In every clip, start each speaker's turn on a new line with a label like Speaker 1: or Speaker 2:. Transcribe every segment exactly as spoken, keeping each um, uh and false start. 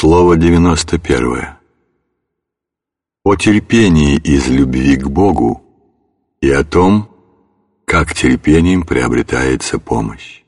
Speaker 1: Слово девяносто первое. О терпении из любви к Богу и о том, как терпением приобретается помощь.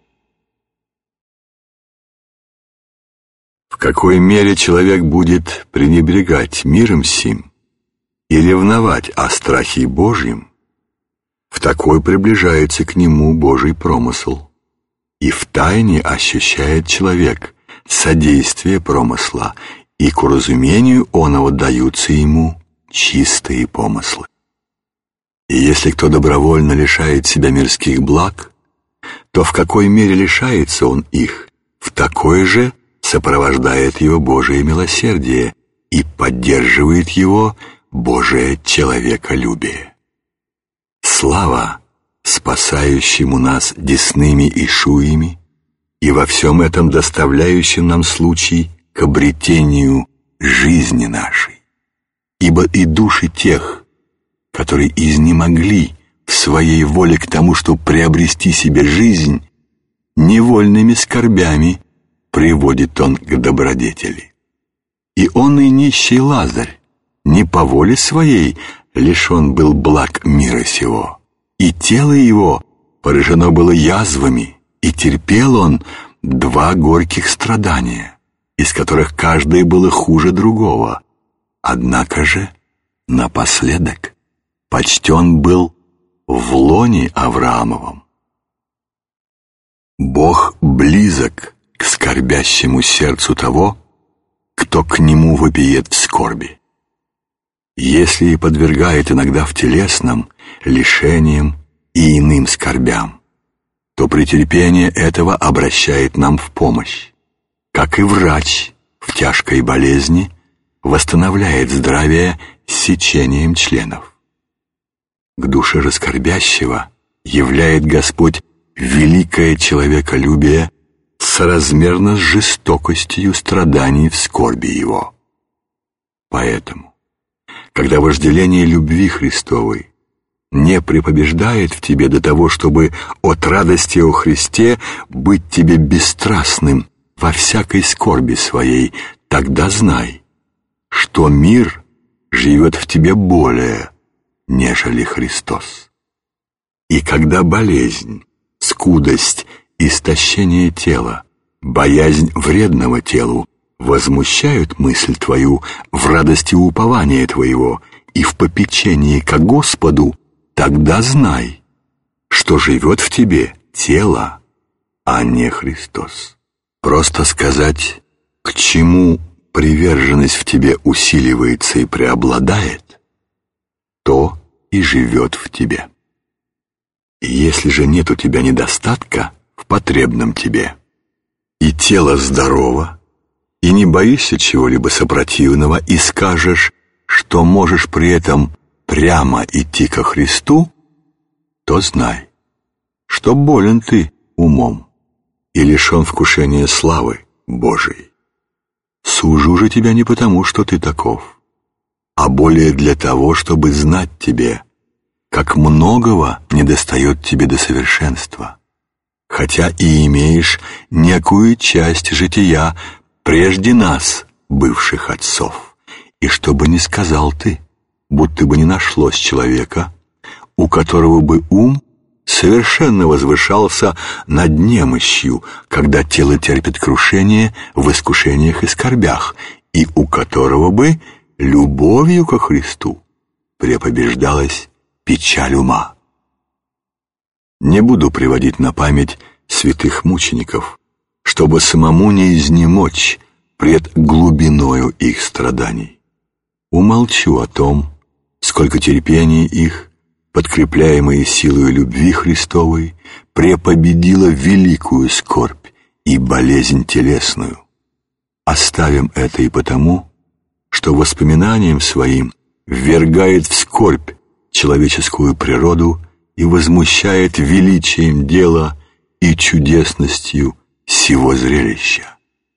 Speaker 1: В какой мере человек будет пренебрегать миром сим и ревновать о страхе Божьем, в такой приближается к нему Божий промысл, и в тайне ощущает человек содействие промысла, и к уразумению оного даются ему чистые помыслы. И если кто добровольно лишает себя мирских благ, то в какой мере лишается он их, в такой же сопровождает его Божие милосердие и поддерживает его Божие человеколюбие. Слава спасающему нас десными ишуями и во всем этом доставляющим нам случай к обретению жизни нашей. Ибо и души тех, которые изнемогли в своей воле к тому, чтобы приобрести себе жизнь, невольными скорбями приводит он к добродетели. И он и нищий Лазарь не по воле своей лишен был благ мира сего, и тело его поражено было язвами, и терпел он два горьких страдания, из которых каждое было хуже другого. Однако же напоследок почтен был в лоне Авраамовом. Бог близок к скорбящему сердцу того, кто к нему вопиет в скорби. Если и подвергает иногда в телесном лишениям и иным скорбям, то претерпение этого обращает нам в помощь, как и врач в тяжкой болезни восстанавливает здравие сечением членов. К душе же скорбящего являет Господь великое человеколюбие соразмерно с жестокостью страданий в скорби его. Поэтому, когда вожделение любви Христовой не препобеждает в тебе до того, чтобы от радости о Христе быть тебе бесстрастным во всякой скорби своей, тогда знай, что мир живет в тебе более, нежели Христос. И когда болезнь, скудость, истощение тела, боязнь вредного телу возмущают мысль твою в радости упования твоего и в попечении ко Господу, тогда знай, что живет в тебе тело, а не Христос. Просто сказать, к чему приверженность в тебе усиливается и преобладает, то и живет в тебе. И если же нет у тебя недостатка в потребном тебе, и тело здорово, и не боишься чего-либо сопротивного, и скажешь, что можешь при этом прямо идти ко Христу, то знай, что болен ты умом и лишен вкушения славы Божией. Сужу же тебя не потому, что ты таков, а более для того, чтобы знать тебе, как многого недостает тебе до совершенства, хотя и имеешь некую часть жития прежде нас, бывших отцов, и чтобы не сказал ты, будто бы не нашлось человека, у которого бы ум совершенно возвышался над немощью, когда тело терпит крушение в искушениях и скорбях, и у которого бы любовью ко Христу препобеждалась печаль ума. Не буду приводить на память святых мучеников, чтобы самому не изнемочь пред глубиною их страданий. Умолчу о том, сколько терпения их, подкрепляемое силой любви Христовой, препобедило великую скорбь и болезнь телесную. Оставим это и потому, что воспоминанием своим ввергает в скорбь человеческую природу и возмущает величием дела и чудесностью сего зрелища.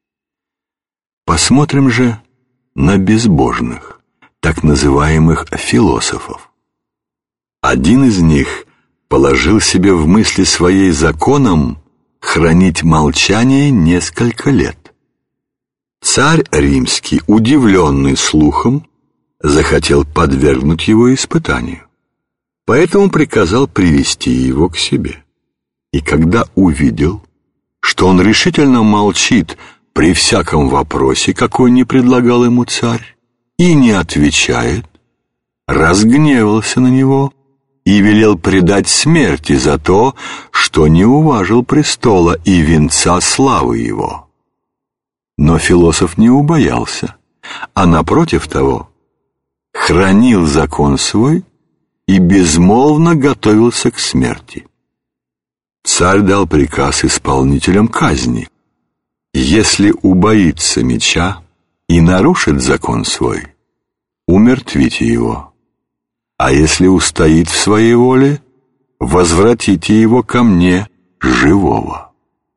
Speaker 1: Посмотрим же на безбожных, так называемых философов. Один из них положил себе в мысли своей законом хранить молчание несколько лет. Царь римский, удивленный слухом, захотел подвергнуть его испытанию. Поэтому приказал привести его к себе. И когда увидел, что он решительно молчит при всяком вопросе, какой не предлагал ему царь, и не отвечает, разгневался на него и велел предать смерти за то, что не уважил престола и венца славы его. Но философ не убоялся, а напротив того, хранил закон свой и безмолвно готовился к смерти. Царь дал приказ исполнителям казни: если убоится меча и нарушит закон свой, умертвите его, а если устоит в своей воле, возвратите его ко мне живого.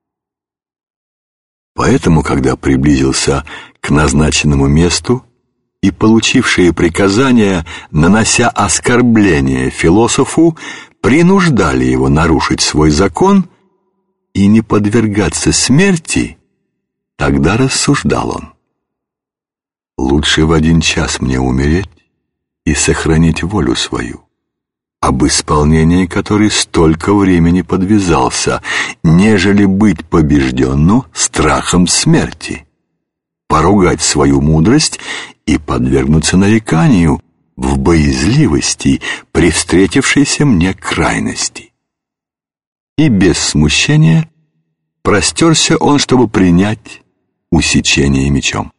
Speaker 1: Поэтому, когда приблизился к назначенному месту, и получившие приказания, нанося оскорбление философу, принуждали его нарушить свой закон и не подвергаться смерти, тогда рассуждал он: лучше в один час мне умереть и сохранить волю свою, об исполнении которой столько времени подвязался, нежели быть побежденну страхом смерти, поругать свою мудрость и подвергнуться нареканию в боязливости при встретившейся мне крайности. И без смущения простерся он, чтобы принять усечение мечом.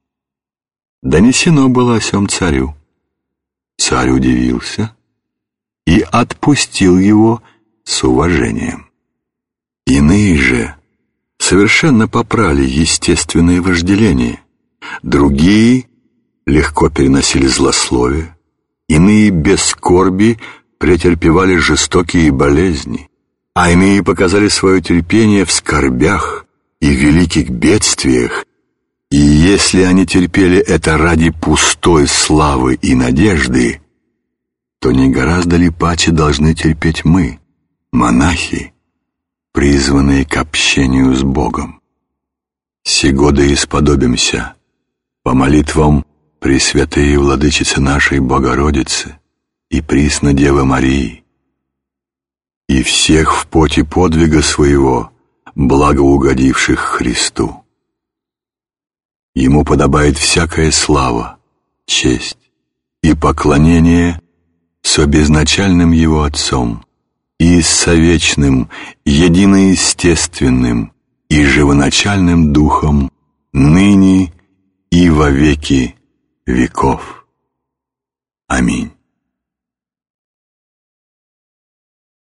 Speaker 1: Донесено было о сем царю. Царь удивился и отпустил его с уважением. Иные же совершенно попрали естественное вожделение, другие легко переносили злословие, иные без скорби претерпевали жестокие болезни, а иные показали свое терпение в скорбях и великих бедствиях, и если они терпели это ради пустой славы и надежды, то не гораздо ли паче должны терпеть мы, монахи, призванные к общению с Богом? Сего да исподобимся по молитвам Пресвятые Владычицы нашей Богородицы и Присно Девы Марии, и всех в поте подвига своего благоугодивших Христу. Ему подобает всякая слава, честь и поклонение со безначальным Его Отцом и с совечным, единоестественным и живоначальным Духом, ныне и во веки веков. Аминь.